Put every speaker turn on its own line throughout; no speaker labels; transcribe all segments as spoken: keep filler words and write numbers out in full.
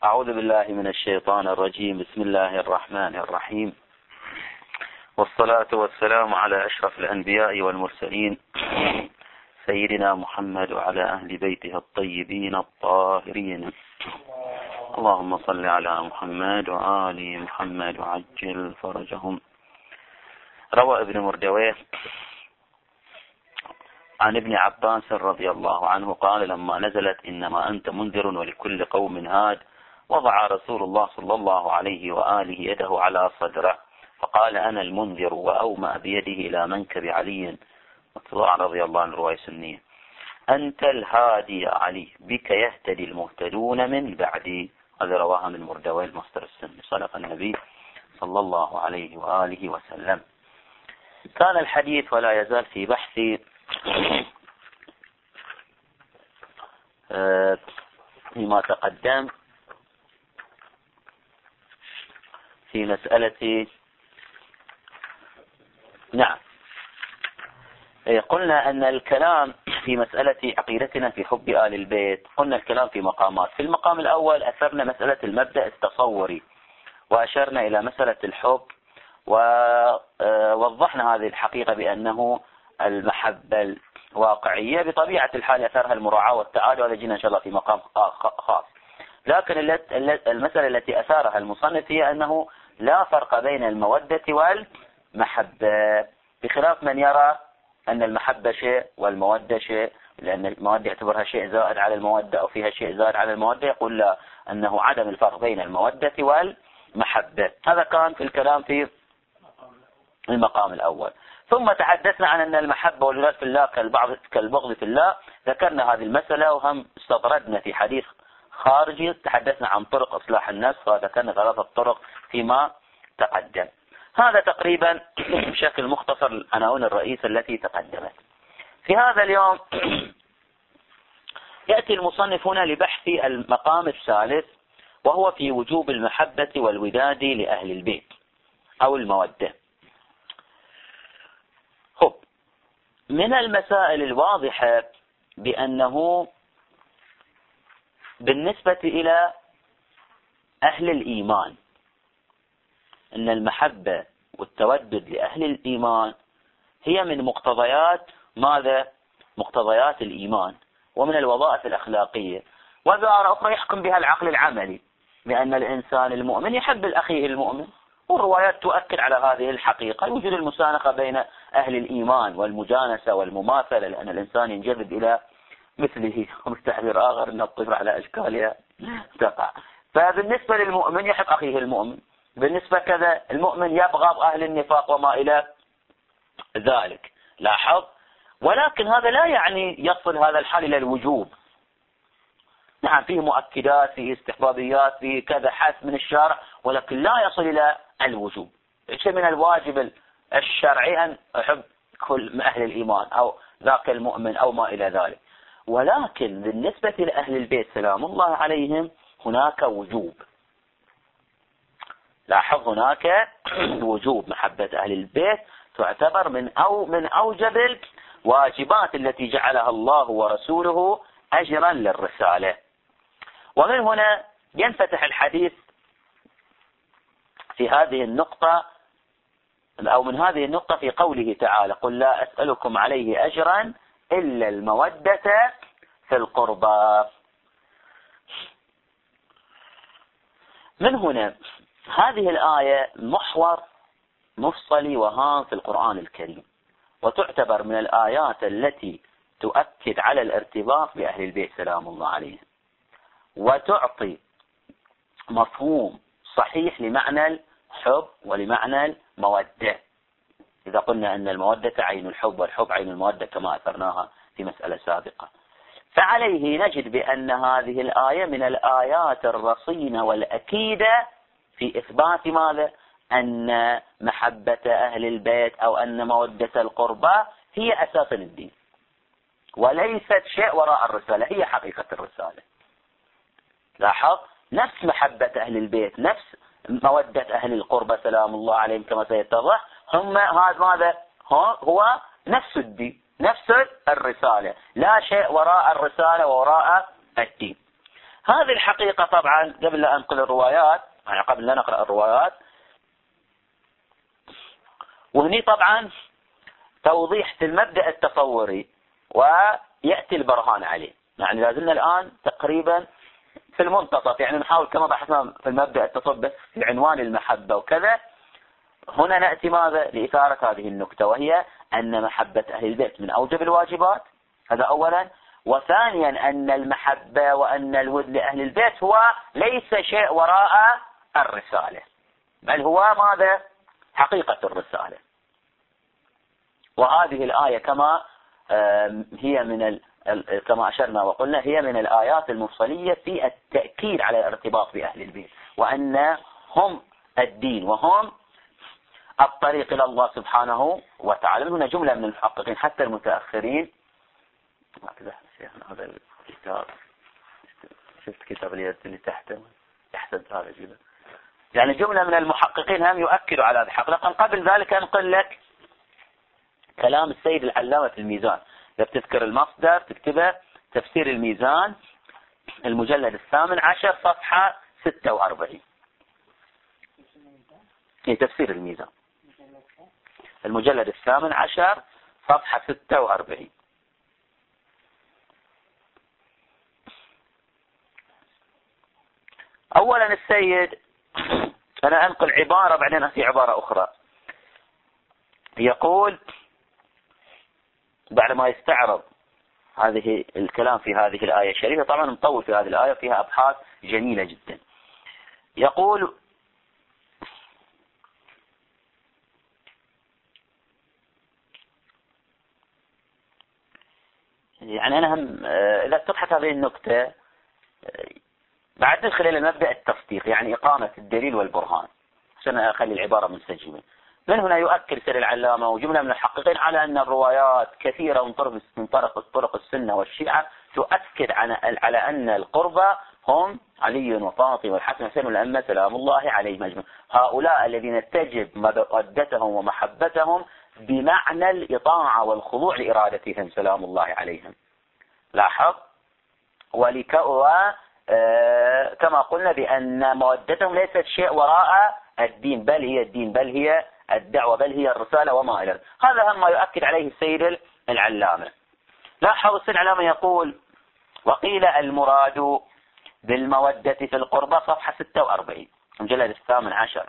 أعوذ بالله من الشيطان الرجيم. بسم الله الرحمن الرحيم، والصلاة والسلام على أشرف الأنبياء والمرسلين سيدنا محمد وعلى أهل بيته الطيبين الطاهرين. اللهم صل على محمد وآل محمد وعجل فرجهم. روى ابن مردويه عن ابن عباس رضي الله عنه قال: لما نزلت إنما أنت منذر ولكل قوم هاد، وضع رسول الله صلى الله عليه وآله يده على صدره فقال: أنا المنذر، وأومأ بيده إلى منكب علي رضي الله عنه، رواية سنية: أنت الهادي يا علي، بك يهتدي المهتدون من بعدي. هذا رواها من مردويه المصدر السني. صدق النبي صلى الله عليه وآله وسلم. كان الحديث ولا يزال في بحث فيما تقدم في مسألة نعم قلنا أن الكلام في مسألة عقيدتنا في حب آل البيت، قلنا الكلام في مقامات. في المقام الأول أثرنا مسألة المبدأ التصوري، وأشرنا إلى مسألة الحب، ووضحنا هذه الحقيقة بأنه المحبة الواقعية بطبيعة الحال أثرها المراعاة والتعالي، وهذا جينا إن شاء الله في مقام خاص. لكن المسألة التي أثارها المصنف هي أنه لا فرق بين المودة والمحبة، بخلاف من يرى أن المحبة شيء والمودة شيء، لأن المودة يعتبرها شيء زائد على المودة أو فيها شيء زائد على المودة. يقول لا، أنه عدم الفرق بين المودة والمحبة. هذا كان في الكلام في المقام الأول. ثم تحدثنا عن أن المحبة والولاء في الله كالبغض في الله. ذكرنا هذه المسألة، وهم استطردنا في حديث خارجي تحدثنا عن طرق إصلاح النفس، وذكرنا ثلاثة طرق فيما تقدم. هذا تقريبا بشكل مختصر العناوين الرئيسة التي تقدمت. في هذا اليوم يأتي المصنف هنا لبحث المقام الثالث، وهو في وجوب المحبة والوداد لأهل البيت أو المودة. خب، من المسائل الواضحة بأنه بالنسبة إلى أهل الإيمان أن المحبة والتودد لأهل الإيمان هي من مقتضيات ماذا؟ مقتضيات الإيمان، ومن الوظائف الأخلاقية، وظاهرة أخرى يحكم بها العقل العملي، بأن الإنسان المؤمن يحب الأخيه المؤمن. والروايات تؤكد على هذه الحقيقة، وجود المسانخة بين أهل الإيمان والمجانسة والمماثلة، لأن الإنسان ينجذب إلى مثله، وبالتعبير آخر أن الطفل على أشكالها تقع. فبالنسبة للمؤمن يحب أخيه المؤمن، بالنسبة كذا المؤمن يبغض أهل النفاق وما إلى ذلك. لاحظ، ولكن هذا لا يعني يصل هذا الحال إلى الوجوب. نعم، فيه مؤكدات، فيه استحبابيات، فيه كذا حث من الشارع، ولكن لا يصل إلى الوجوب. شيء من الواجب الشرعي أن أحب كل أهل الإيمان أو ذاك المؤمن أو ما إلى ذلك. ولكن بالنسبة لأهل البيت سلام الله عليهم هناك وجوب. لاحظ، هناك وجوب. محبة أهل البيت تعتبر من أو من أوجب الواجبات التي جعلها الله ورسوله أجرا للرسالة. ومن هنا ينفتح الحديث في هذه النقطة، أو من هذه النقطة في قوله تعالى: قل لا أسألكم عليه أجرا إلا المودة في القربى. من هنا هذه الآية محور مفصلي وهام في القرآن الكريم، وتعتبر من الآيات التي تؤكد على الارتباط بأهل البيت سلام الله عليهم، وتعطي مفهوم صحيح لمعنى الحب ولمعنى المودة. إذا قلنا أن المودة عين الحب والحب عين المودة كما أثرناها في مسألة سابقة، فعليه نجد بأن هذه الآية من الآيات الرصينة والأكيدة في إثبات ماذا؟ أن محبة أهل البيت أو أن مودة القربى هي أساس الدين، وليست شيء وراء الرسالة، هي حقيقة الرسالة. لاحظ، نفس محبة أهل البيت، نفس مودة أهل القربى سلام الله عليهم كما سيتضح، هم هذا ماذا؟ هو نفس الدين، نفس الرسالة، لا شيء وراء الرسالة ووراء الدين. هذه الحقيقة طبعا قبل لا أنقل الروايات، يعني قبل لا نقرأ الروايات، وهني طبعا توضيح في المبدأ التصوري ويأتي البرهان عليه. يعني لازلنا الآن تقريبا في المنتصف، يعني نحاول كما بحثنا في المبدأ التصوري بس في عنوان المحبة وكذا. هنا نأتي ماذا؟ لإثارة هذه النكتة، وهي أن محبة أهل البيت من أوجب الواجبات، هذا أولا. وثانيا أن المحبة وأن الود لأهل البيت هو ليس شيء وراء الرسالة، بل هو ماذا؟ حقيقة الرسالة. وهذه الآية كما هي من كما أشرنا وقلنا هي من الآيات المفصلية في التأكيد على الارتباط بأهل البيت، وأن هم الدين وهم الطريق إلى الله سبحانه وتعالى. هنا جملة من المحققين حتى المتأخرين، هذا الكتاب شفت كتاب اللي تحته احسنت هذا جدا، يعني جملة من المحققين هم يؤكدوا على هذا الحق. لكن قبل ذلك أنقل لك كلام السيد العلامة في الميزان، إذا بتذكر المصدر تكتبه تفسير الميزان المجلد الثامن عشر صفحة ستة وأربعين. هي تفسير الميزان المجلد الثامن عشر صفحة ستة وأربعين. أولا السيد، أنا أنقل عبارة بعدين في عبارة أخرى، يقول بعد ما يستعرض هذه الكلام في هذه الآية الشريفة، طبعا مطول في هذه الآية فيها أبحاث جميلة جدا. يقول يعني أنا هم إذا تبحث هذه النكتة بعد ندخل إلى مبدأ التصديق، يعني إقامة الدليل والبرهان، عشان أخلي العبارة منسجمة. من هنا يؤكد سيد العلامة وجملة من الحقيقين على أن الروايات كثيرة من طرق من طرق الطرق السنة والشيعة تؤكد على أن القربى هم علي وفاطمة والحسن والحسين والأئمة سلام الله عليهم أجمعين، هؤلاء الذين تجب مودتهم ومحبتهم بمعنى الإطاعة والخضوع لإرادتهم سلام الله عليهم. لاحظ، ولكو آه كما قلنا بأن مودتهم ليست شيء وراء الدين، بل هي الدين، بل هي الدعوة، بل هي الرسالة وما إلى ذلك. هذا هم ما يؤكد عليه السيد العلامة. لاحظ السيد العلامة يقول: وقيل المراد بالمودة في القربى، صفحة ستة وأربعين مجلد الثامن عشر.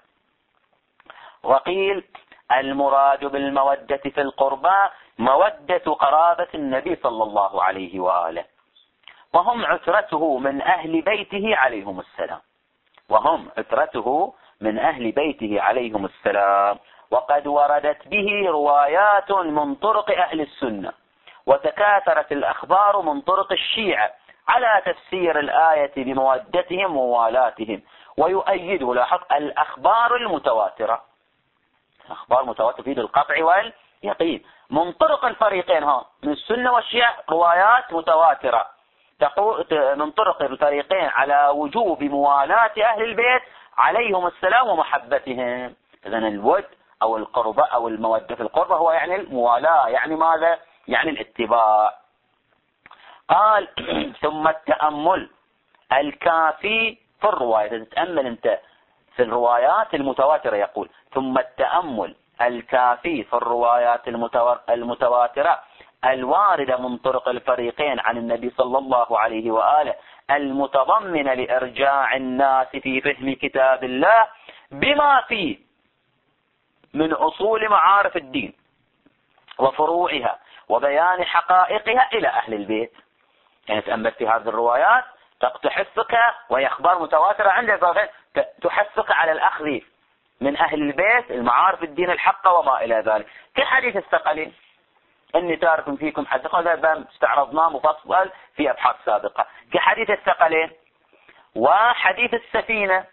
وقيل المراد بالمودة في القربى مودة قرابة النبي صلى الله عليه وآله، وهم عترته من أهل بيته عليهم السلام، وهم عترته من أهل بيته عليهم السلام. وقد وردت به روايات من طرق أهل السنة، وتكاثرت الأخبار من طرق الشيعة على تفسير الآية بمودتهم ووالاتهم، ويؤيده لاحظ الأخبار المتواترة، أخبار متواترة تفيد القطع واليقين من طرق الفريقين، ها من السنة والشيعة روايات متواترة من طرق الفريقين على وجوب موالاة أهل البيت عليهم السلام ومحبتهم. إذن الود أو القربة أو المودة في القربة هو يعني الموالاة، يعني ماذا؟ يعني الاتباع. قال: ثم التأمل الكافي في الرواية. إذا تتأمل أنت في الروايات المتواترة، يقول: ثم التأمل الكافي في الروايات المتواترة الواردة من طرق الفريقين عن النبي صلى الله عليه وآله، المتضمنة لإرجاع الناس في فهم كتاب الله بما فيه من أصول معارف الدين وفروعها وبيان حقائقها إلى أهل البيت. يعني تأمل في هذه الروايات تحثك، وهي أخبار متواترة عندك، تحثك على الأخذ من أهل البيت المعارف الدين الحقة وما إلى ذلك، كحديث الثقلين إني تارك فيكم حديث، هذا استعرضناه مفصل في أبحاث سابقة، كحديث الثقلين وحديث السفينة،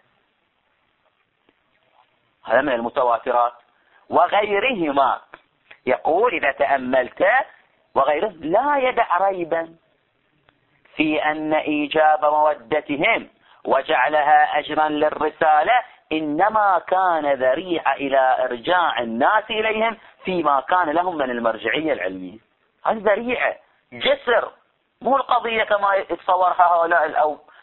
هذا من المتواترات وغيرهما. يقول: إذا تأملت وغيره لا يدع ريبا في أن إيجاب مودتهم وجعلها أجرا للرسالة إنما كان ذريعة إلى إرجاع الناس إليهم فيما كان لهم من المرجعية العلمية. هذه ذريعة، جسر، مو القضية كما يتصورها هؤلاء أو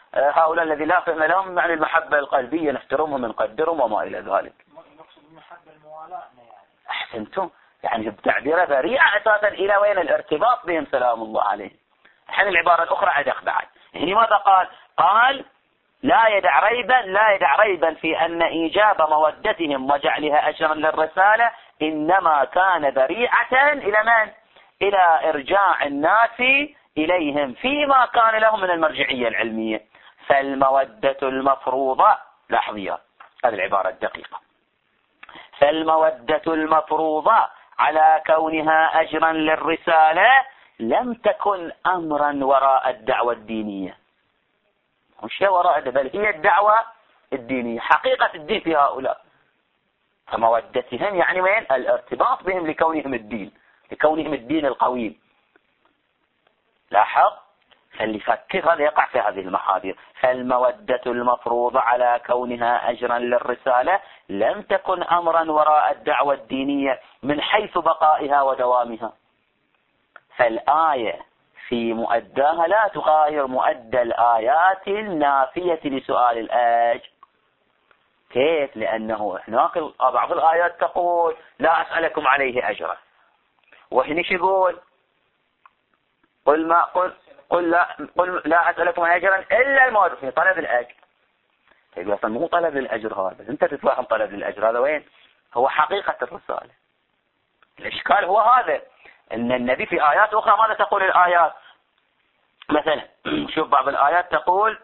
هؤلاء الذي لا فهم لهم يعني المحبة القلبية نحترمهم ونقدرهم وما إلى ذلك.
نقصد المحبة الموالاة يعني.
أحسنتم، يعني بتعبير ذريعة أساسا إلى وين الارتباط بهم سلام الله عليه. الحين العبارة الأخرى عدق بعد، يعني ماذا قال؟ قال لا يدع ريبا لا يدع ريبا في أن إيجاب مودتهم وجعلها أجرا للرسالة إنما كان ذريعة إلى من؟ إلى إرجاع الناس إليهم فيما كان لهم من المرجعية العلمية. فالمودة المفروضة، لاحظيها هذه العبارة الدقيقة، فالمودة المفروضة على كونها أجرا للرسالة لم تكن أمرا وراء الدعوة الدينية، مش وراء، بل هي الدعوة الدينية، حقيقة الدين في هؤلاء. فمودتهم يعني وين؟ الارتباط بهم لكونهم الدين، لكونهم الدين القويم. لاحظ، فاللي يفكر هذا يقع في هذه المحاذير. فالمودة المفروضة على كونها أجرا للرسالة لم تكن أمرا وراء الدعوة الدينية من حيث بقائها ودوامها. فالآية في مؤداها لا تغاير مؤدى الآيات النافية لسؤال الأجر. كيف؟ لأنه هناك بعض الآيات تقول لا أسألكم عليه أجرا، وهنا يقول قل ما قل قل لا قل لا أسألكم أجرا إلا المواد في طلب الأجر. يقول أصلا مو طلب الأجر هذا، أنت تتفهم طلب الأجر هذا وين؟ هو حقيقة الرسالة. الإشكال هو هذا، أن النبي في آيات أخرى ماذا تقول الآيات؟ مثلا شوف بعض الآيات تقول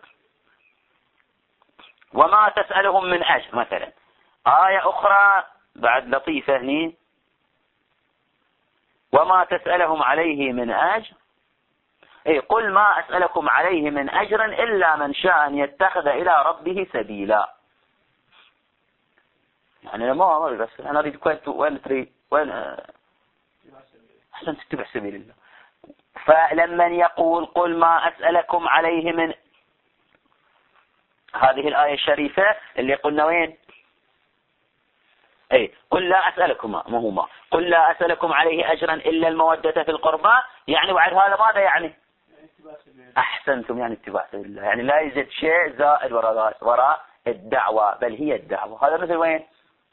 وما تسألهم من أجر مثلا. آية أخرى بعد لطيفة هني وما تسألهم عليه من أجر، أي قل ما أسألكم عليه من أجر إلا من شاء أن يتخذ إلى ربه سبيلا. يعني ما أريد بس أنا أريد كويت وين تريد وين أحسن تتبع سبيل الله. فلما يقول قل ما أسألكم عليه من هذه الآية الشريفة اللي قلنا وين؟ أي قل لا أسألكم ما هو ما قل لا أسألكم عليه أجرا إلا المودة في القربى، يعني وعد هذا ماذا يعني؟ أحسنتم، يعني اتباع سبيل الله، يعني لا يوجد شيء زائد وراء وراء الدعوة، بل هي الدعوة. هذا مثل وين؟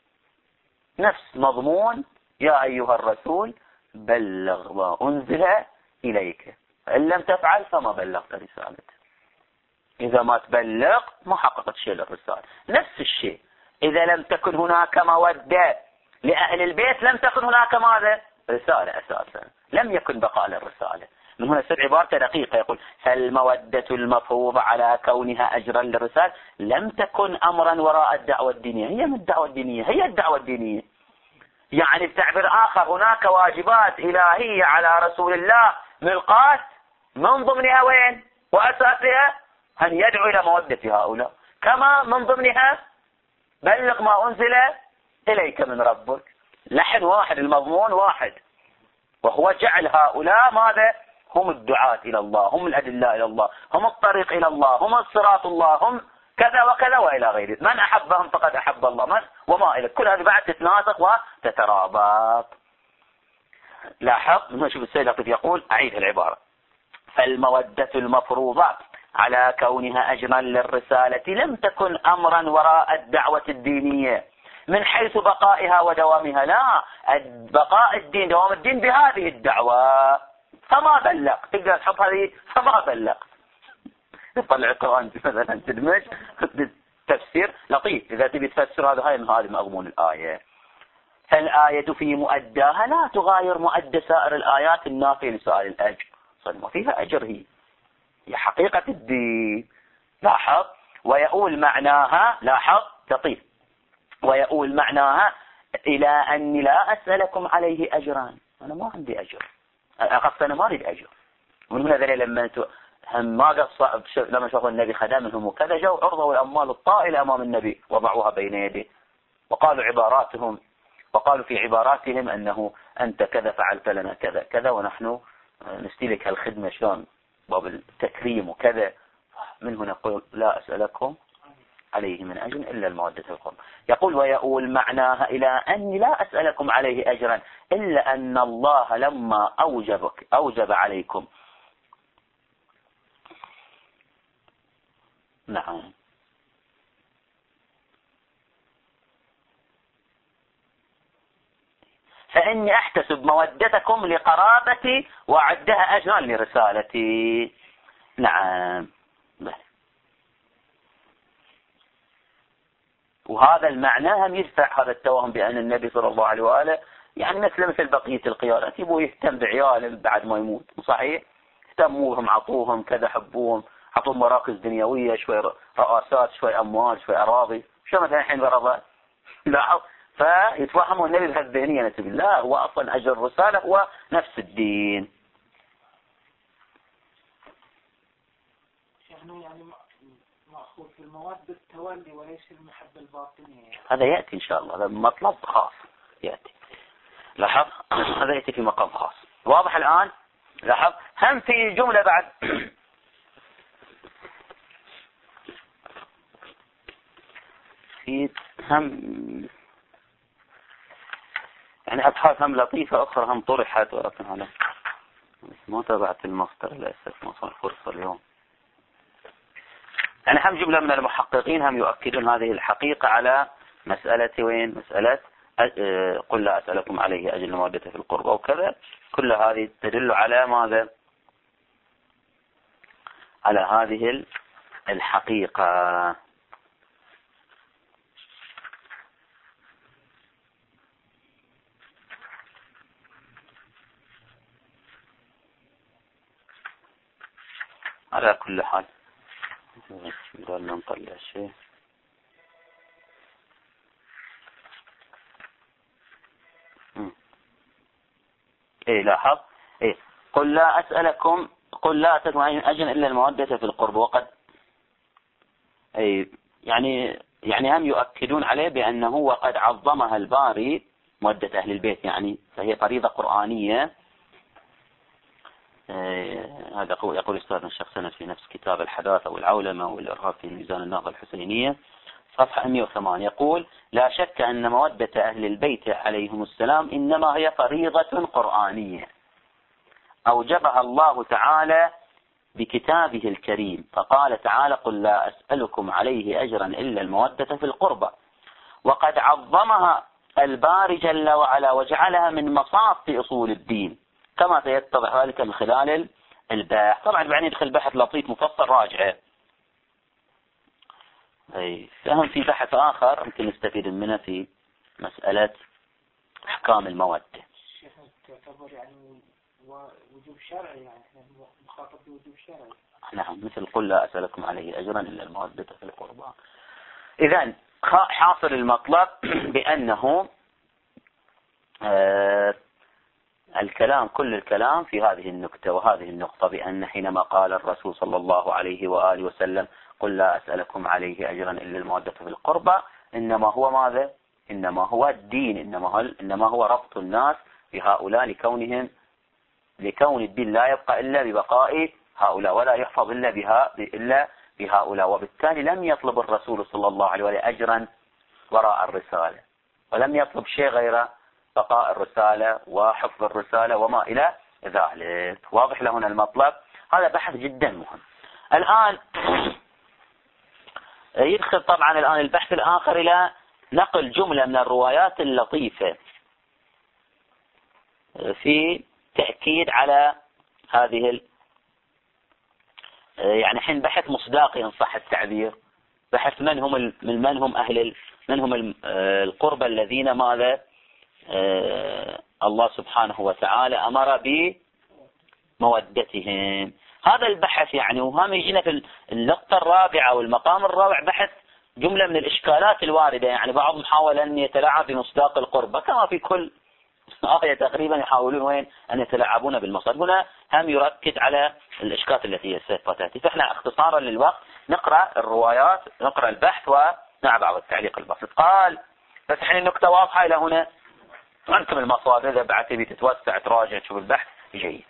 نفس مضمون يا أيها الرسول بلغ ما أنزل إليك إن لم تفعل فما بلغت رسالته. إذا ما تبلغ ما حققت شيء للرسالة. نفس الشيء إذا لم تكن هناك مودة لأهل البيت لم تكن هناك ماذا؟ رسالة أساسا، لم يكن بقاء للرسالة. من هنا سر عبارة دقيقة يقول فالمودة المفروضة على كونها أجرا للرسالة لم تكن أمرا وراء الدعوة الدينية. هي من الدعوة الدينية، هي الدعوة الدينية. يعني بتعبير آخر هناك واجبات إلهية على رسول الله ملقاة من ضمنها وين؟ وأساسها أن يدعو إلى مودة هؤلاء، كما من ضمنها بلغ ما أنزل إليك من ربك. لحن واحد، المضمون واحد، وهو جعل هؤلاء ماذا؟ هم الدعاة إلى الله، هم الأدلاء إلى الله، هم الطريق إلى الله، هم الصراط الله، هم كذا وكذا وإلى غيره. من أحبهم فقد أحب الله، من وما إلى كل هذه بعد تتناسق وتترابط. لاحظ من شوف السيد لطيف يقول أعيد العبارة فالمودة المفروضة على كونها أجرا للرسالة لم تكن أمرا وراء الدعوة الدينية من حيث بقائها ودوامها. لا، بقاء الدين دوام الدين بهذه الدعوة. فما بلغ، تقدر تحط هذه فما بلغ. تطلع القرآن مثلا تدمج تفسير لطيف إذا تبي تفسر هذا هاي هذه مضمون الآية. فالآية في مؤداها لا تغاير مؤدى سائر الآيات النافية لسؤال الأجر. صدق ما فيها أجر، هي هي حقيقة الدين. لاحظ ويقول معناها، لاحظ لطيف، ويقول معناها إلى أني لا أسألكم عليه أجرا. أنا ما عندي أجر، أقصد أنا ما أريد أجر. ومن هنا ذلك لما هم ما قص لما شافوا النبي خدمهم وكذا جو عرضوا الأموال الطائلة أمام النبي وضعوها بين يديه وقالوا عباراتهم، وقالوا في عباراتهم أنه أنت كذا فعلت لنا كذا كذا ونحن نستلك هالخدمة شلون باب التكريم وكذا. من هنا يقول لا أسألكم عليه من أجر إلا المودة القربى. يقول ويقول معناها إلى أني لا أسألكم عليه أجرا إلا أن الله لما أوجبك أوجب عليكم نعم. فإني أحتسب مودتكم لقرابتي وأعدها أجرا لرسالتي. نعم. وهذا المعنى هم يدفع هذا التوهم بأن النبي صلى الله عليه وآله يعني مثل مثل بقية القيادات يبغوا يهتم بعياله بعد ما يموت. صحيح، اهتموهم، عطوهم كذا، حبوهم، عطوهم مراكز دنيوية، شوي رئاسات، شوي أموال، شوي أراضي. شو مثلا الحين برضه لاحظ، فيتوهموا النبي بهالذهنية. نسب الله هو أصلا أجر الرسالة هو نفس الدين.
يعني مأخوذ في المودة التولي وليس المحبة الباطنية.
هذا يأتي إن شاء الله، هذا مطلب خاص يأتي. لاحظ هذا يأتي في مقام خاص. واضح الآن؟ لاحظ هم في جملة بعد في هم يعني أبحاث هم لطيفة أخرى هم طرحت، ولكن هذا ما تابعت المصدر للأسف، ما صار فرصة اليوم. يعني هم جملة من المحققين هم يؤكدون هذه الحقيقة على مسألة وين؟ مسألة قل لا أسألكم عليه أجر مودة في القربى وكذا. كل هذه تدل على ماذا؟ على هذه الحقيقة. على كل حال قلنا نطلع شيء. ايه لاحظ، ايه قل لا أسألكم قل لا أسألكم أجرا إلا المودة في القرب. وقد اي يعني يعني هم يؤكدون عليه بأنه وقد عظمها الباري مودة أهل البيت، يعني فهي فريضة قرآنية. إيه هذا يقول أستاذنا الشيخ سند في نفس كتاب الحداثة والعولمة والإرهاب في ميزان النهضة الحسينية صفحة مئة وثمانية، يقول لا شك أن مودة أهل البيت عليهم السلام إنما هي فريضة قرآنية أوجبها الله تعالى بكتابه الكريم، فقال تعالى قل لا أسألكم عليه أجرا إلا المودة في القربى. وقد عظمها الباري جل وعلا وجعلها من مصاف أصول الدين، كما سيتضح ذلك من خلال البحث. طبعا بعدين يدخل بحث لطيف مفصل راجعه. أي فهم في بحث آخر ممكن نستفيد منه في مسألة أحكام المودة.
الشيخ تعتبر يعني وجوب شرعي، يعني احنا مخاطب بوجوب شرعي.
نعم، مثل قل لا أسألكم عليه أجرا إلا المودة في القربى. إذن حاصل المطلب بأنه آه الكلام كل الكلام في هذه النكتة وهذه النقطة، بأن حينما قال الرسول صلى الله عليه وآله وسلم قل لا أسألكم عليه أجرا إلا المودة في القربى، إنما هو ماذا؟ إنما هو الدين، إنما هو, إنما هو ربط الناس بهؤلاء لكونهم لكون الدين لا يبقى إلا ببقاء هؤلاء ولا يحفظ إلا بها إلا بهؤلاء. وبالتالي لم يطلب الرسول صلى الله عليه وآله أجرا وراء الرسالة، ولم يطلب شيء غير بقاء الرسالة وحفظ الرسالة وما إلى ذلك. واضح لهنا المطلب؟ هذا بحث جدا مهم. الآن يدخل طبعا الآن البحث الآخر إلى نقل جملة من الروايات اللطيفة في تأكيد على هذه ال... يعني حين بحث مصداقي إن صح التعبير، بحث من هم ال... من من هم أهل ال... من هم القربى الذين ماذا آه الله سبحانه وتعالى أمر بمودتهم. هذا البحث يعني وهم يجينا في النقطة الرابعة والمقام الرابع بحث جملة من الإشكالات الواردة. يعني بعضهم حاول أن يتلاعب بمصداق القربى كما في كل آية تقريبا يحاولون وين أن يتلاعبون بالمصدر. هنا هم يركز على الإشكالات التي سوف تأتي. فإحنا اختصارا للوقت نقرأ الروايات، نقرأ البحث ونعم بعض التعليق البسيط. قال بس حين النقطة واضحة إلى هنا، عندكم المصادر إذا بعد تبي تتوسع تراجع تشوف البحث جيد.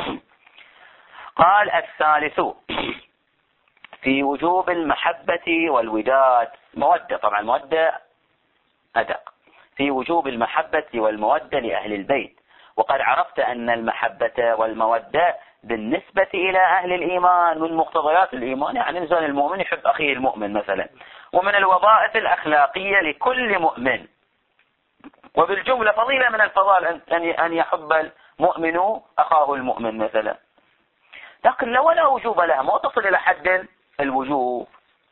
قال الثالث في وجوب المحبة والوداد مودة، طبعا مودة أدق، في وجوب المحبة والمودة لأهل البيت. وقد عرفت أن المحبة والمودة بالنسبة إلى أهل الإيمان من مقتضيات الإيمان، يعني إنسان المؤمن يحب أخيه المؤمن مثلا، ومن الوظائف الأخلاقية لكل مؤمن، وبالجملة فضيلة من الفضائل أن يحب المؤمن أخاه المؤمن مثلا. لكن لو لا وجوب لها، ما تصل إلى حد الوجوب.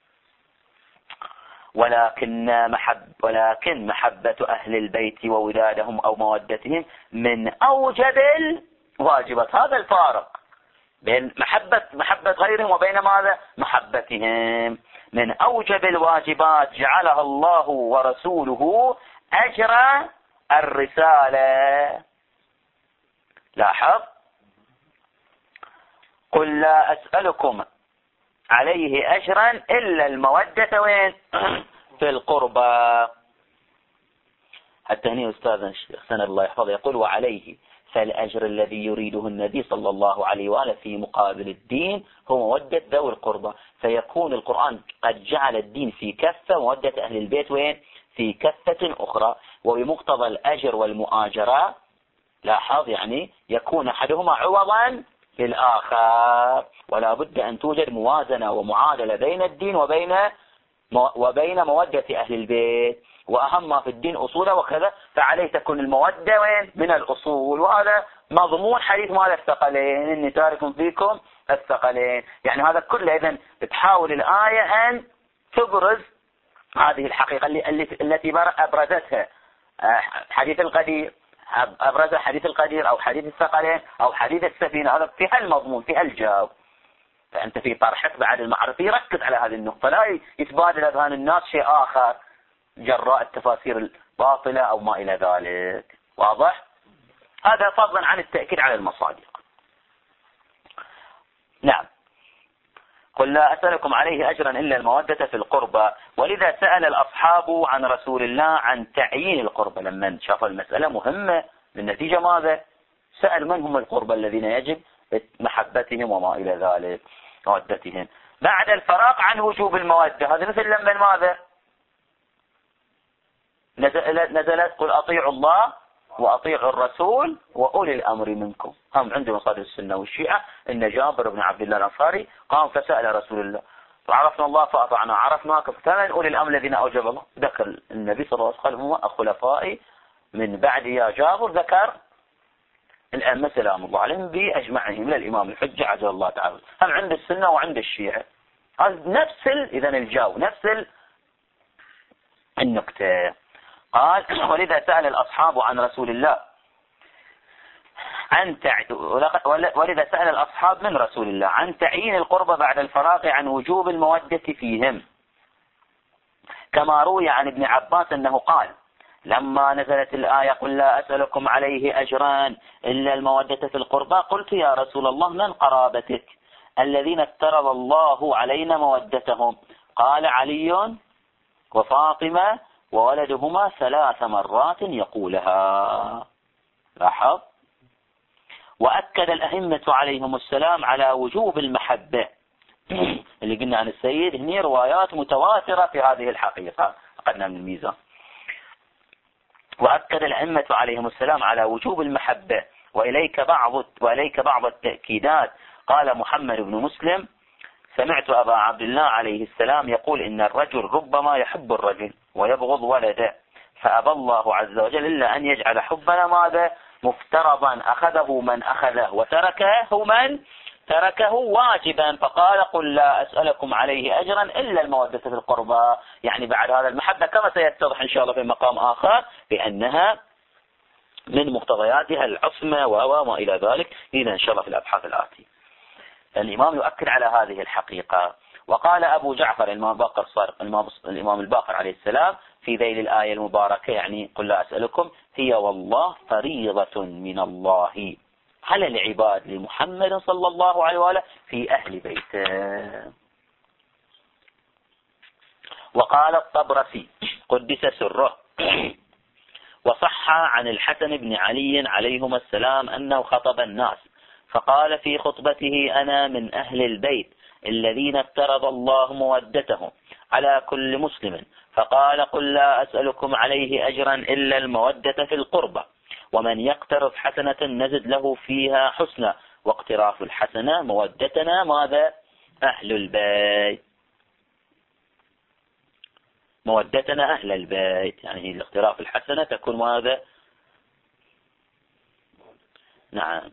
ولكن محب ولكن محبة أهل البيت وودادهم أو مودتهم من أوجب الواجبات. هذا الفارق بين محبة محبة غيرهم وبين ماذا؟ محبتهم. من أوجب الواجبات جعلها الله ورسوله أجر الرسالة. لاحظ، قل لا أسألكم عليه أجرا إلا المودة وين؟ في القربى. حتى هنا أستاذ سند الله يحفظه يقول وعليه فالأجر الذي يريده النبي صلى الله عليه وآله في مقابل الدين هو مودة ذوي القربى، فيكون القرآن قد جعل الدين في كفة، مودة أهل البيت وين؟ في كفة أخرى. وبمقتضى الأجر والمؤاجرة، لاحظ، يعني يكون أحدهما عوضا للآخر، ولا بد أن توجد موازنة ومعادلة بين الدين وبين وبين مودة أهل البيت، وأهم ما في الدين أصوله وكذا، فعليه تكون المودة وين؟ من الأصول. وهذا مضمون حديث ماذا؟ الثقلين، إني تارك فيكم الثقلين. يعني هذا كله إذن تحاول الآية أن تبرز هذه الحقيقة التي أبرزتها حديث القدير، أبرز حديث القدير أو حديث الثقلين أو حديث السفينة. هذا في هالمضمون، في هالجاو. فأنت في طرحك بعد المعرفة ركز على هذه النقطة، لا يتبادل أذهان الناس شيء آخر جراء التفاسير الباطلة أو ما إلى ذلك. واضح؟ هذا فضلا عن التأكيد على المصادق. نعم. قل لا أسألكم عليه أجرا إلا المودة في القربى. ولذا سأل الأصحاب عن رسول الله عن تعيين القربى، لما شاف المسألة مهمة بالنتيجة ماذا؟ سأل من هم القربى الذين يجب محبتهم وما إلى ذلك، مودتهم، بعد الفراغ عن وجوب المودة. هذا مثل لما ماذا نزلت قل أطيعوا الله وأطيعوا الرسول وأولي الأمر منكم. هم عند مصادر السنة والشيعة أن جابر بن عبد الله الأنصاري قام فسأل رسول الله وعرفنا الله فأطعنا، عرفناك فمن أولي الأمر الذين أوجب الله؟ ذكر النبي صلى الله عليه وسلم هم الخلفاء من بعد يا جابر، ذكر الأئمة سلام الله عليهم بأجمعهم للإمام الحجة عجل الله تعالى. هم عند السنة وعند الشيعة نفس إذن الجو، نفس النكتة. قال ولذا سأل الأصحاب عن رسول الله عن تع... ولذا سأل الأصحاب من رسول الله عن تعيين القربى بعد الفراغ عن وجوب المودة فيهم، كما روي عن ابن عباس أنه قال لما نزلت الآية قل لا أسألكم عليه أجرا إلا المودة في القربى قلت يا رسول الله من قرابتك الذين افترض الله علينا مودتهم؟ قال علي وفاطمة وولدهما ثلاث مرات يقولها. لاحظ. وأكد الأئمة عليهم السلام على وجوب المحبة اللي قلنا عن السيد، هني روايات متواترة في هذه الحقيقة أخذنا من الميزان. وأكد الأئمة عليهم السلام على وجوب المحبة. وإليك بعض وإليك بعض التأكيدات. قال محمد بن مسلم سمعت أبا عبد الله عليه السلام يقول إن الرجل ربما يحب الرجل ويبغض ولده، فأبى الله عز وجل إلا أن يجعل حبنا ماذا؟ مفترضا، أخذه من أخذه وتركه من تركه واجبا، فقال قل لا أسألكم عليه أجرا إلا المودة في القربى. يعني بعد هذا المحبة كما سيتضح إن شاء الله في مقام آخر بأنها من مقتضياتها العصمة وما إلى ذلك، إذا إن شاء الله في الأبحاث الآتية. الإمام يؤكد على هذه الحقيقة. وقال أبو جعفر الإمام الباقر الصادق الإمام الباقر عليه السلام في ذيل الآية المباركة، يعني قل لا أسألكم، هي والله فريضة من الله على العباد لمحمد صلى الله عليه وآله في أهل بيته. وقال الطبرسي قدس سره وصح عن الحسن بن علي عليهما السلام أنه خطب الناس فقال في خطبته أنا من أهل البيت الذين افترض الله مودتهم على كل مسلم، فقال قل لا أسألكم عليه أجرا إلا المودة في القربى، ومن يقترف حسنة نزد له فيها حسنة واقتراف الحسنة مودتنا ماذا؟ أهل البيت، مودتنا أهل البيت، يعني الاقتراف الحسنة تكون ماذا؟ نعم.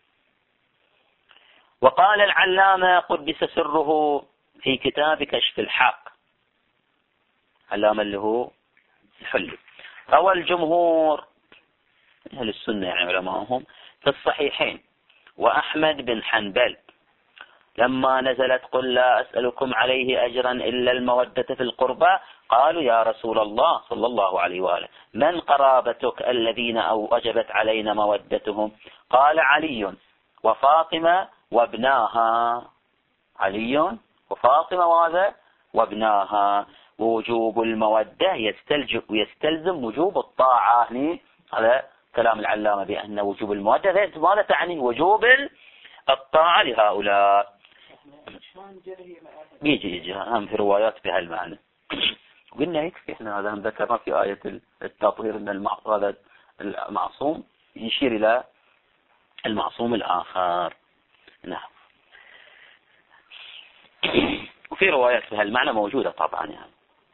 وقال العلامة قدس سره في كتاب كشف الحق، علامة اللي هو الحلي، روى الجمهور أهل السنة يعني علماءهم في الصحيحين وأحمد بن حنبل لما نزلت قل لا أسألكم عليه أجرا إلا المودة في القربى، قالوا يا رسول الله صلى الله عليه وآله من قرابتك الذين أوجبت علينا مودتهم؟ قال علي وفاطمة وابناها، علي وفاطمة وهذا وابناها. ووجوب المودة يستلزم يستلزم وجوب الطاعة، هذا كلام العلامة بأن وجوب المودة ماذا تعني؟ وجوب الطاعة لهؤلاء. يجي يجي هم في روايات بهالمعنى. قلنا يكفي احنا هذا هم ذكرنا في آية التطهير ان هذا المعصوم يشير الى المعصوم الآخر. نعم. وفي روايات بهالمعنى موجودة طبعا يعني.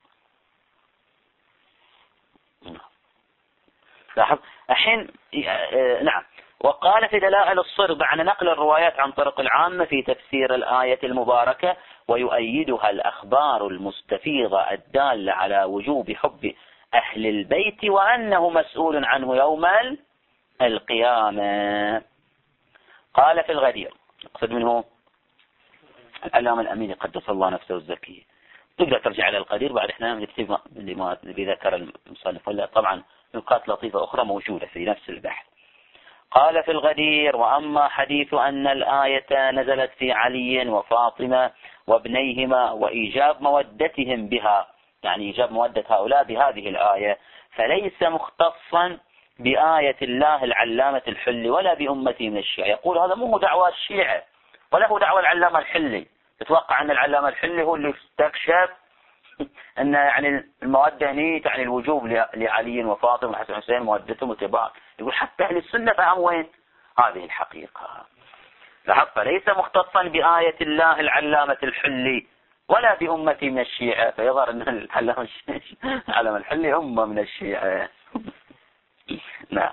لاحظ الحين. نعم. وقال في دلائل الصرب عن نقل الروايات عن طرق العامة في تفسير الآية المباركة ويؤيدها الأخبار المستفيضة الدالة على وجوب حب أهل البيت وأنه مسؤول عنه يوم القيامة. قال في الغدير، أقصد منه العلامة الأمين قدس الله نفسه الزكية، تقدر ترجع على القدير بعد احنا نكتب لما ذكر المصنف، ولا طبعا نقاط لطيفة أخرى موجودة في نفس البحث. قال في الغدير وأما حديث أن الآية نزلت في علي وفاطمة وابنيهما وإيجاب مودتهم بها، يعني إيجاب مودة هؤلاء بهذه الآية، فليس مختصا بآية الله العلامة الحلي ولا بأمتي من الشيعة. يقول هذا مو دعوة الشيعة ولا هو دعوة العلامة الحلي. تتوقع أن العلامة الحلي هو اللي استكشف أن يعني المودة هني تعني الوجوب لعلي وفاطمة وحسن حسين مودتهم وتباع. يقول حتى أهل السنة فهم وين هذه الحقيقة. لاحظ ليس مختصا بآية الله العلامة الحلي ولا بأمتي من الشيعة، فيظهر أن العلامة العلامة الحلي أمة من الشيعة. نعم.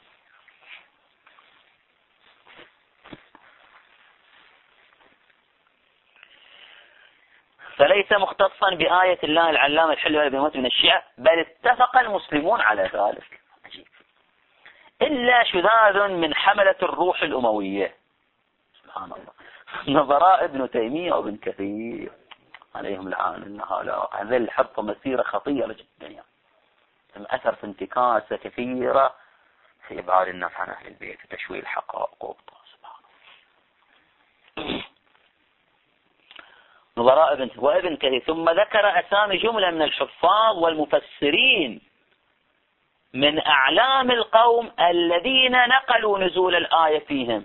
فليس مختصا بآية الله العلامة الحلي ولا بأمتي من الشيعة، بل اتفق المسلمون على ذلك. عجيب. إلا شذاذ من حملة الروح الأموية، سبحان الله، نظراء ابن تيمية وابن كثير عليهم العان انها لا هذا الحرف مسيرة خطيرة جدا، يعني أثر في انتكاسة كثيرة في إبعاد الناس عن أهل البيت وتشويه الحقائق وابطال. سبحان الله. نظراء ابن وابن كثير. ثم ذكر أسامي جملة من الحفاظ والمفسرين من أعلام القوم الذين نقلوا نزول الآية فيهم،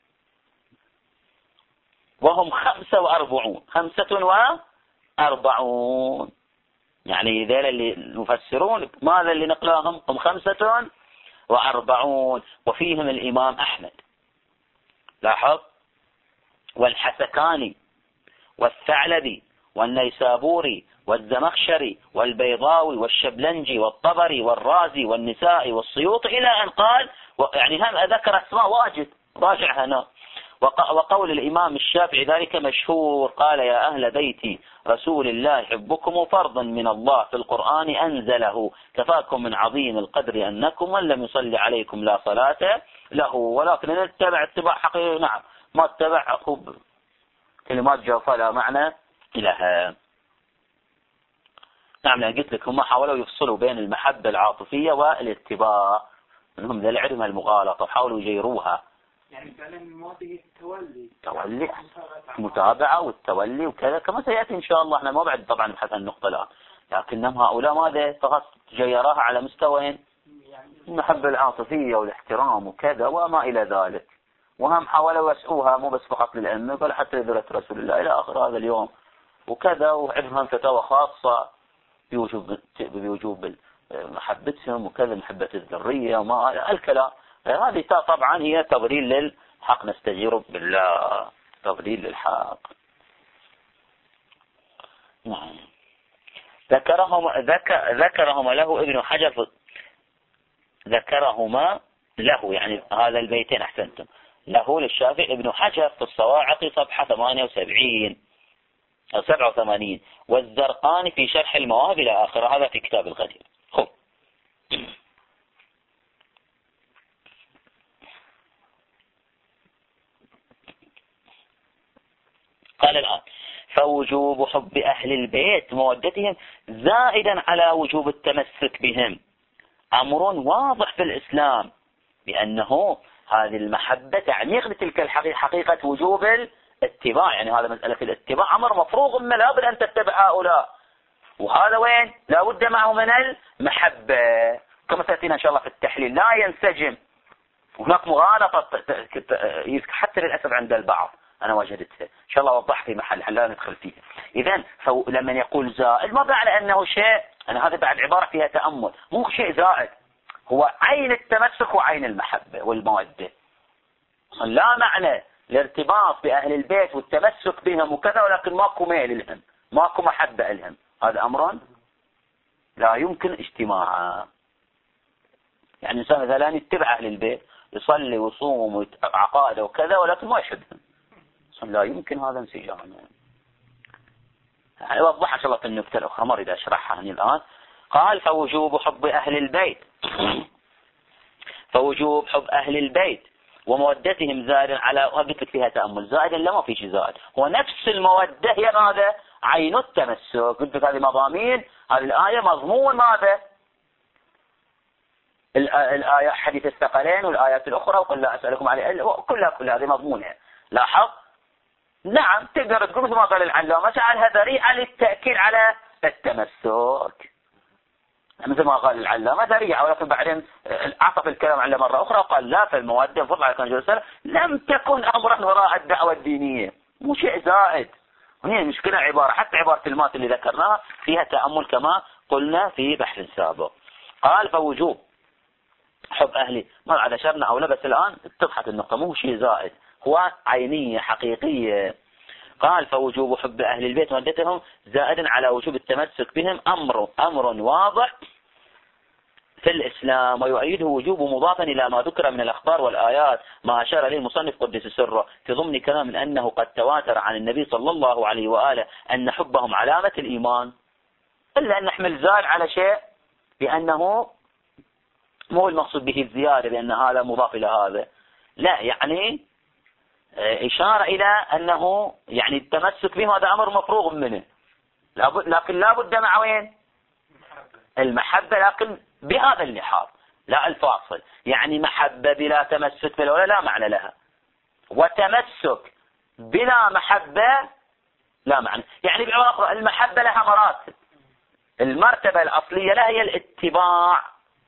وهم خمسة وأربعون خمسة وأربعون يعني ذيل اللي المفسرون ماذا اللي نقلاهم هم خمسة وأربعون، وفيهم الإمام أحمد، لاحظ، والحسكاني والثعلبي والنيسابوري والزمخشري والبيضاوي والشبلنجي والطبري والرازي والنسائي والسيوطي إلى أن قال، يعني هم أذكر أسماء واجد راجع هنا. وقول الإمام الشافعي ذلك مشهور، قال يا أهل بيتي رسول الله حبكم فرض من الله في القرآن أنزله، كفاكم من عظيم القدر أنكم من لم يصلي عليكم لا صلاة له، ولكن نتبع اتباع حقيقي. نعم، ما اتبع أخب كلمات جوفة لا معنى لها. نعم، أنا قلت لك هم حاولوا يفصلوا بين المحبة العاطفية والاتباع، منهم ذا العلم المغالطة وحاولوا يجيروها،
يعني فعلا الماضي التولي
تولي متابعة والتولي وكذا كما سيأتي إن شاء الله. احنا ما بعد طبعا نبحث عن النقطة الآن، لكنهم هؤلاء ماذا فقط جيراها على مستوى المحبة العاطفية والاحترام وكذا وما إلى ذلك، وهم حاولوا يسعوها مو بس فقط للأئمة بل حتى لذرة رسول الله إلى آخر هذا اليوم وكذا، وعندهم فتاوى خاصة بوجوب بوجوب محبتهم وكذا، محبة الذرية وما الكلام. هذه طبعا هي تضليل حق نستجير بالله، تضليل للحق. نعم. ذكرهما ذكر ذكرهما له ابن حجر، ذكرهما له يعني هذا البيتين أحسنتم، له للشافعي ابن حجر في الصواعق صفحة ثمانية وسبعين أو سبعة وثمانين، والزرقاني في شرح المواهب إلى آخر. هذا في كتاب الغدير. خب. قال الآن: فوجوب حب أهل البيت مودتهم زائدا على وجوب التمسك بهم أمر واضح في الإسلام، بأنه هذه المحبة تعنيق لتلك الحقيقة، حقيقة وجوب الاتباع. يعني هذا مسألة الاتباع أمر مفروغ منه، لا بد أن تتبع هؤلاء. وهذا وين؟ لا بد معه من المحبة، كما سأتينا إن شاء الله في التحليل. لا ينسجم، هناك مغالطة حتى للأسف عند البعض أنا وجدتها، إن شاء الله أوضح في محل لا ندخل فيه. إذن لما يقول زائد ما معنى أنه شيء، أنا هذا بعد عبارة فيها تأمل، مو شيء زائد، هو عين التمسك وعين المحبة والمودة. لا معنى الارتباط بأهل البيت والتمسك بهم وكذا، ولكن ماكو ميل لهم، ماكو محبة لهم. هذا أمر لا يمكن اجتماعا. يعني الإنسان إذا لا يتبع أهل البيت يصلي ويصوم وعقائده وكذا، ولكن ما يحبهم، لا يمكن هذا انسجام. يعني وضح إن شاء الله في النكتة الأخرى، ما أريد أشرحها هنا الآن. قال: فوجوب حب أهل البيت فوجوب حب أهل البيت ومودتهم زائد على، قلت لك فيها تأمل، زائد لا ما في شيء زائد، هو نفس المودة هي ماذا؟ عين التمسك. قلت لك هذه مضامين هذه الآية مضمون ماذا؟ الآية حديث الثقلين والآيات الأخرى، وقل لا أسألكم عليه، كلها كلها هذه مضمونة. لاحظ؟ نعم، تقدر تقول مثل ما قال العلامة جعلها ذريعة للتأكيد على التمسك، مثل ما قال العلامة ذريعة، ولكن بعدين عطف الكلام على مرة أخرى وقال لا، فالمودة فضل على كان جلسة لم تكن أمرا وراء الدعوة الدينية، مو شيء زائد. هنا المشكلة عبارة، حتى عبارة المات اللي ذكرناها فيها تأمل كما قلنا في بحث سابق. قال: فوجوب حب أهلي، ما بعد أشرنا أو لا، بس الآن اتضحت النقطة، مو شيء زائد، هو عينية حقيقية. قال: فوجوب حب أهل البيت مودتهم زائدا على وجوب التمسك بهم أمر أمر واضح في الإسلام، ويؤيده وجوب مضافا إلى ما ذكر من الأخبار والآيات، ما أشار إليه المصنف قدس سره في ضمن كلام من أنه قد تواتر عن النبي صلى الله عليه وآله أن حبهم علامة الإيمان، إلا أن نحمل زائد على شيء بأنه مو المقصود به الزيادة بأن هذا مضاف إلى هذا، لا، يعني إشارة إلى أنه يعني التمسك به هذا أمر مفروغ منه، لكن لا بد مع وين؟ المحبة، لكن بهذا اللحاظ لا الفاصل، يعني محبة بلا تمسك بلا لا معنى لها، وتمسك بلا محبة لا معنى. يعني بعبارة أخرى المحبة لها مراتب، المرتبة الأصلية لها هي الاتباع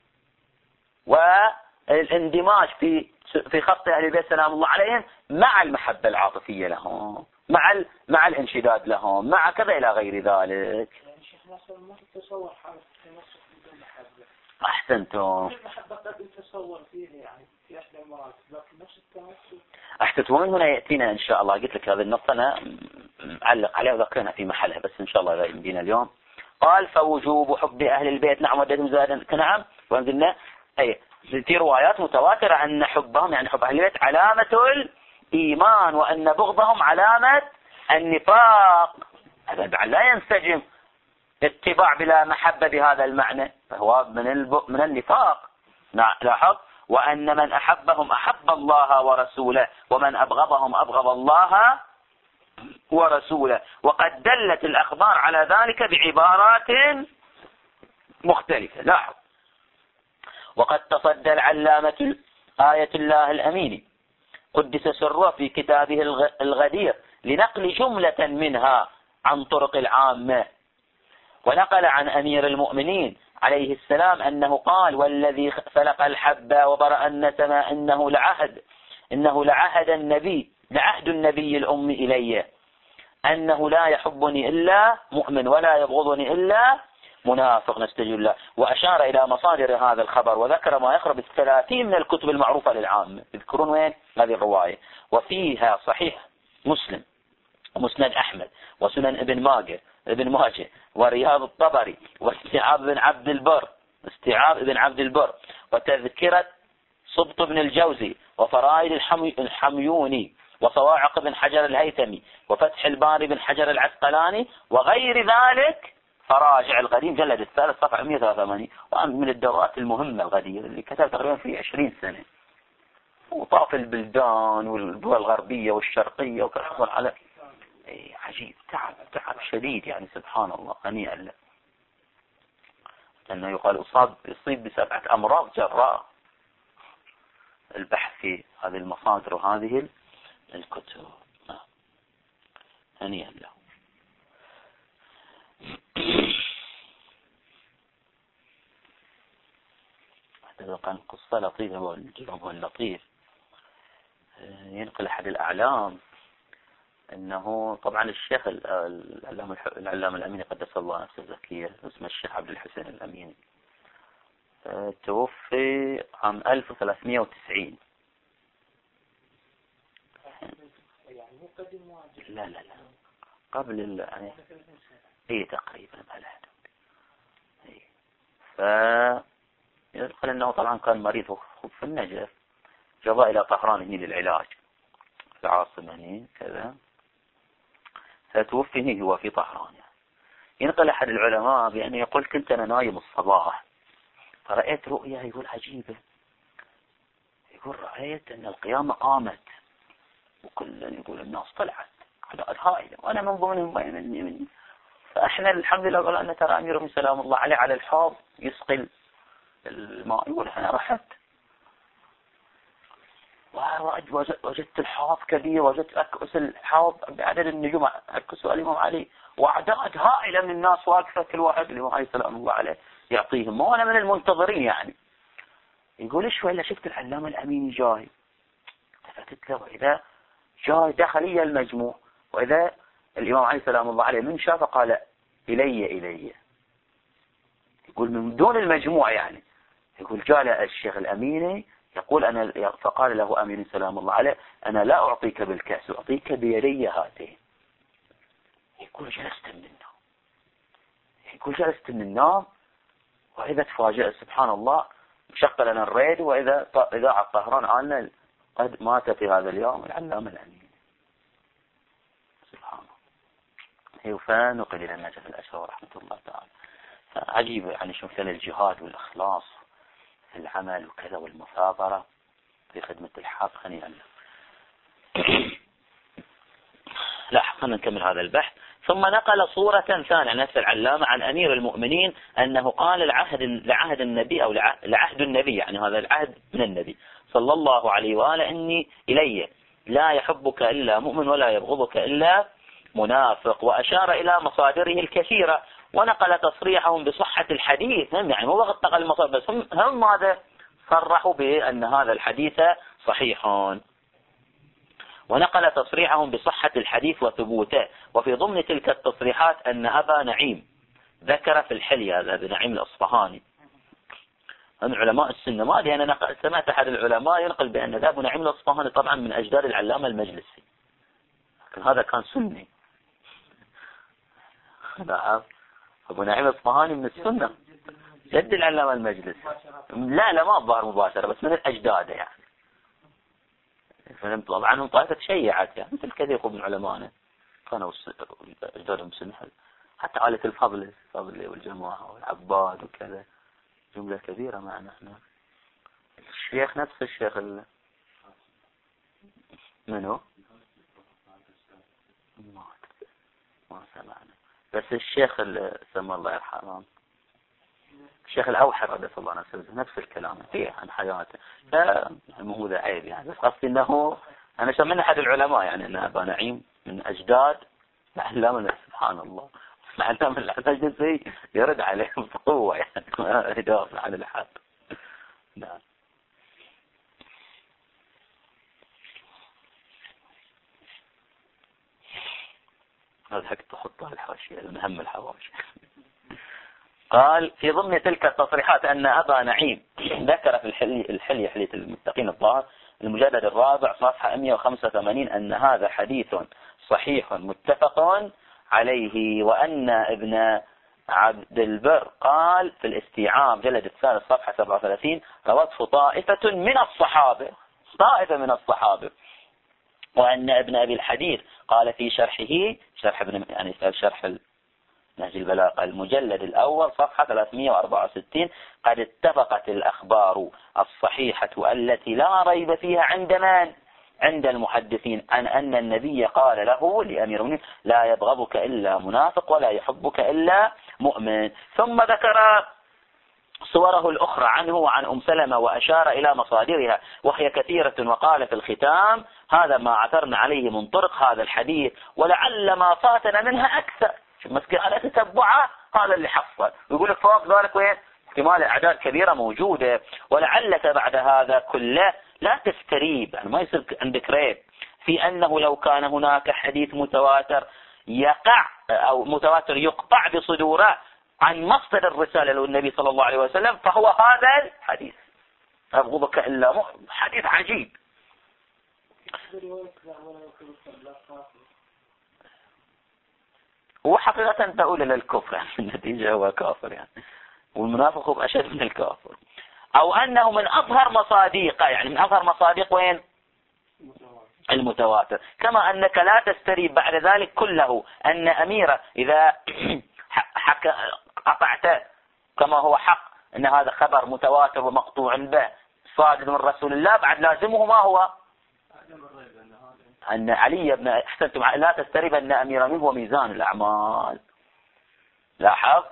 والاندماج في في خط أهل البيت سلام الله عليهم مع المحبة العاطفية لهم، مع ال... مع الانشداد لهم، مع كذا إلى غير ذلك.
يعني شيخ ناصر ما تتصور حالة التمسك بدون محبة.
أحسنتم.
المحبة قد يتصور فيها يعني في إحدى المراتب، لكن نفس التمسك.
أحسنت. ومن هنا يأتينا إن شاء الله، قلت لك هذه النقطة أنا أعلق عليها وذكرنا في محلها، بس إن شاء الله يمدينا اليوم. قال: فوجوب حب أهل البيت نعم ودهم زادا كنعم، وأنزلنا أي في روايات متواترة أن حبهم يعني حب أهل البيت علامة الإيمان، وأن بغضهم علامة النفاق. هذا لا ينسجم اتباع بلا محبة بهذا المعنى، فهو من الب... من النفاق. لاحظ: وأن من أحبهم أحب الله ورسوله، ومن أبغضهم أبغض الله ورسوله. وقد دلت الأخبار على ذلك بعبارات مختلفة. لاحظ: وقد تصدى العلامة آية الله الأمين قدس سره في كتابه الغدير لنقل جملة منها عن طرق العامة، ونقل عن أمير المؤمنين عليه السلام أنه قال: والذي فلق الحبة وبرأ النسمة إنه لعهد إنه لعهد النبي لعهد النبي الأم إلي أنه لا يحبني إلا مؤمن ولا يبغضني إلا منافق نستجيب له. وأشار إلى مصادر هذا الخبر وذكر ما يقرب الثلاثين من الكتب المعروفة للعامة. يذكرون وين هذه الرواية؟ وفيها صحيح مسلم ومسند أحمد وسنن ابن ماجه ابن ماجه ورياض الطبري واستيعاب بن عبد البر استيعاب ابن عبد البر وتذكرة سبط بن الجوزي وفرائد الحمي الحميوني وصواعق بن حجر الهيثمي وفتح الباري بن حجر العسقلاني وغير ذلك. فراجع القديم جلد الثالث صفحة مئة وثلاثة وثمانين، ومن الدورات المهمة الغديرة اللي كتب تقريبا في عشرين سنة، وطاف البلدان والدول الغربية والشرقية وكحصل على ايه عجيب، تعب تعب شديد يعني سبحان الله، هنيئا له. لأنه يقال أصاب يصيب بسبعة أمراض جراء البحث في هذه المصادر وهذه الكتب. هنيئا له. هذا كان قصة لطيفة والجواب اللطيف. ينقل أحد الأعلام أنه طبعا الشيخ العلامة العلامة الأميني قدس الله نفسه الزكية اسمه الشيخ عبد الحسين الأميني توفي عام ألف وثلاثمئة وتسعين. لا لا لا قبل يعني اي تقريبا بهالحدود. اي فيقول انه طبعا كان مريض في النجف، جاء الى طهران هنا للعلاج في العاصمة هنا كذا، فتوفي هنا هو في طهران. يعني ينقل احد العلماء بأنه يقول كنت انا نايم الصباح فرأيت رؤيا يقول عجيبة، يقول رأيت ان القيامة قامت وكل يقول الناس طلعت أعداد هائلة وأنا من ضمنهم مني مني. فإحنا الحمد لله قال أن ترى أمير سلام الله عليه على الحوض يسقي الماء، يقول أنا رحت وجدت الحوض كبير، وجدت أكأس الحوض بعدد النجوم أكأسوا الإمام علي وأعداد هائلة من الناس واقفة كل واحد الإمام علي سلام الله عليه يعطيهم، وأنا من المنتظرين يعني. يقول إيش ولا شفت العلامة الأميني جاي، التفتت له وإذا جاي دخلي المجموع، وإذا الإمام علي سلام الله عليه من شافه قال إلي إلي، يقول من دون المجموع يعني. يقول جاء الشيخ الأميني يقول أنا، فقال له أمين سلام الله عليه أنا لا أعطيك بالكأس أعطيك بيدي هاتين. يقول جلست من النوم، يقول جلست من النوم وإذا تفاجأ سبحان الله شق لنا الراديو وإذا إذاعة طهران عنا قد مات في هذا اليوم العلامة الأمين. سبحان الله. فنقل إلى النجف الأشرف رحمة الله تعالى. عجيب يعني شوف مثل الجهاد والإخلاص في العمل وكذا والمثابرة في خدمة الحق. خلينا لاحقا نكمل هذا البحث. ثم نقل صورة ثانية نفس العلامة عن أمير المؤمنين أنه قال العهد لعهد النبي أو لعهد النبي، يعني هذا العهد من النبي صلى الله عليه وآله إني إلي لا يحبك إلا مؤمن ولا يبغضك إلا منافق، وأشار إلى مصادره الكثيرة ونقل تصريحهم بصحة الحديث. هم يعني مو فقط نقل المصادر بس هم, هم ماذا صرحوا بأن هذا الحديث صحيح، ونقل تصريحهم بصحة الحديث وثبوته. وفي ضمن تلك التصريحات أن أبا نعيم ذكر في الحلية هذا أبا نعيم الأصفهاني من علماء السنة، ما أدري أنا نقل سمعت أحد العلماء ينقل بأن ذا أبو نعيم الأصفهاني طبعا من أجداد العلامة المجلسي، لكن هذا كان سني. نعم أبو نعيم الأصفهاني من السنة جد العلامة المجلسي. لا لا ما ظهر مباشرة بس من الأجداد يعني، فهمت طبعا عنهم طائفة تشيعت يعني مثل كثير من علمائنا كانوا أجدادهم سنة، حتى عائلة الفضل الفضل والجماعة والعباد وكذا جملة كبيرة معنا احنا. الشيخ نفس الشيخ ال... منو ما ما سمعنا، بس الشيخ اللي سمى الله يرحمه الشيخ الأوحر قدس الله نفسه نفس الكلام فيه عن حياته. فمو ذا عيب يعني، بس قصدي انه انا شمن احد العلماء يعني ان ابا نعيم من اجداد العلامة سبحان الله العلامة المجلسي يرد عليهم بقوة يعني ما يدافع عن الحق. نعم. هذا حق تحطها الحاشية المهم الحواشي. قال في ضمن تلك التصريحات أن أبا نعيم ذكر في الحلي الحلي حلية المتقين الظاهر المجلد الرابع صفحة مئة وخمسة وثمانين أن هذا حديث صحيح متفق عليه، وأن ابن عبد البر قال في الاستيعاب مجلد الثالث صفحة سبعة وثلاثين روته طائفة من الصحابة طائفة من الصحابة، وأن ابن أبي الحديث قال في شرحه شرح ابن يعني شرح نهج البلاغة المجلد الأول صفحة ثلاثمئة وأربعة وستين قد اتفقت الأخبار الصحيحة التي لا ريب فيها عند من؟ عند المحدثين عن أن النبي قال له لأمير المؤمنين لا يبغضك إلا منافق ولا يحبك إلا مؤمن. ثم ذكر صوره الأخرى عنه وعن أم سلمة وأشار إلى مصادرها وهي كثيرة، وقال في الختام هذا ما عثرنا عليه من طرق هذا الحديث ولعل ما فاتنا منها أكثر. مسكين على تتبعها هذا اللي حصل، ويقول لك فوق ذلك وين احتمال أعداد كبيرة موجودة، ولعلك بعد هذا كله لا تستريب، يعني ما يصير عندك ريب في أنه لو كان هناك حديث متواتر يقع أو متواتر يقطع بصدوره عن مصدر الرسالة للنبي صلى الله عليه وسلم فهو هذا الحديث أبغضك إلا مؤمن، حديث عجيب. وحقيقة تقول إلى الكفر يعني النتيجة هو كافر يعني، والمنافق هو أشد من الكافر، أو أنه من أظهر مصاديقه، يعني من أظهر مصاديق وين المتواتر. كما أنك لا تستريب بعد ذلك كله أن أميرة إذا حكى قطعت كما هو حق أن هذا خبر متواتر ومقطوع به صادق من رسول الله، بعد لازمه ما هو أن علي بن أحسنتم لا تستريب أن أمير منه هو ميزان الأعمال. لاحظ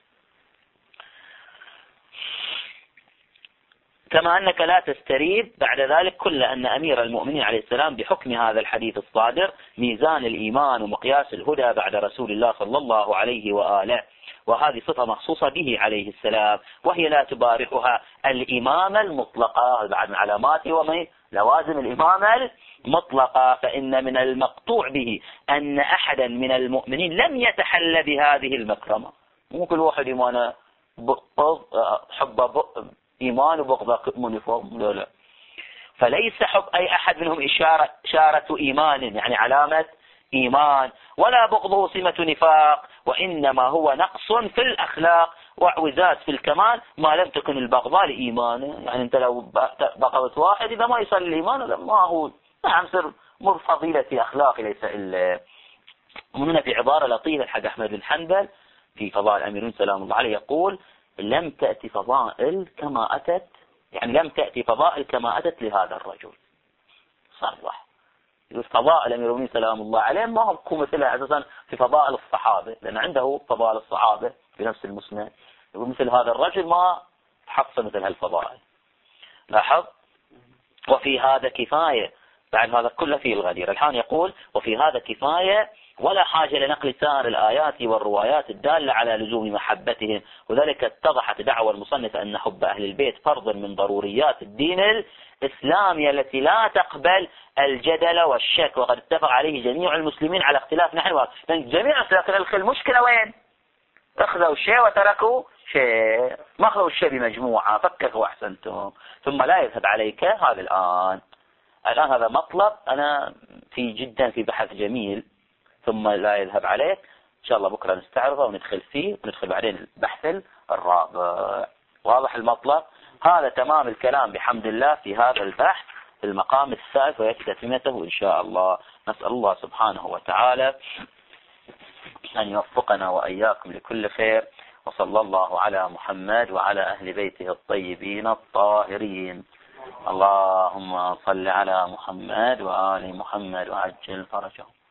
كما أنك لا تستريب بعد ذلك كل أن أمير المؤمنين عليه السلام بحكم هذا الحديث الصادر ميزان الإيمان ومقياس الهدى بعد رسول الله صلى الله عليه وآله، وهذه صفة مخصوصة به عليه السلام وهي لا تبارحها الإمامة المطلقة بعد من علاماته ومن لوازم الإمامة المطلقة. فإن من المقطوع به أن أحدا من المؤمنين لم يتحلى بهذه المكرمة. مو كل واحد إيمانه حب إيمان وبغض منفرم، لا لا، فليس حب أي أحد منهم إشارة, إشارة إيمان يعني علامة إيمان، ولا بغضه سمة نفاق، وإنما هو نقص في الأخلاق واعوزاز في الكمال ما لم تكن البغضاء لإيمانه. يعني أنت لو بغضت واحد إذا ما يصل الإيمان ما هو نعم سر مر فضيلة أخلاق ليس إلا. ومن هنا في عبارة لطيفة حق أحمد بن حنبل في فضائل الأميرين سلام الله عليه يقول لم تأتي فضائل كما أتت، يعني لم تأتي فضائل كما أتت لهذا الرجل. صرح يقول فضائل الأمير المؤمنين سلام الله عليه ما هم مثلها أساسا في فضائل الصحابة، لأن عنده فضائل الصحابة في نفس المسند. يقول مثل هذا الرجل ما حصل مثل هالفضائل. لاحظ وفي هذا كفاية، بعد هذا كله فيه الغدير. الحين يقول وفي هذا كفاية ولا حاجة لنقل سائر الآيات والروايات الدالة على لزوم محبتهم، وذلك اتضحت دعوى المصنف أن حب أهل البيت فرض من ضروريات الدين الإسلامي التي لا تقبل الجدل والشك، وقد اتفق عليه جميع المسلمين على اختلاف نحوه. لأن جميع لكن المشكلة وين؟ أخذوا شيء وتركوا شيء، ما أخذوا الشيء بمجموعة، فككوا أحسنتم ثم لا يذهب عليك هذا الآن. الآن هذا مطلب أنا في جدا في بحث جميل ثم لا يذهب عليك، إن شاء الله بكرة نستعرضه وندخل فيه وندخل بعدين البحث الرابع. واضح المطلب؟ هذا تمام الكلام بحمد الله في هذا البحث في المقام الثالث ويأتي تتمته إن شاء الله. نسأل الله سبحانه وتعالى أن يوفقنا وإياكم لكل خير، وصلى الله على محمد وعلى أهل بيته الطيبين الطاهرين. اللهم صل على محمد وآل محمد وعجل فرجهم.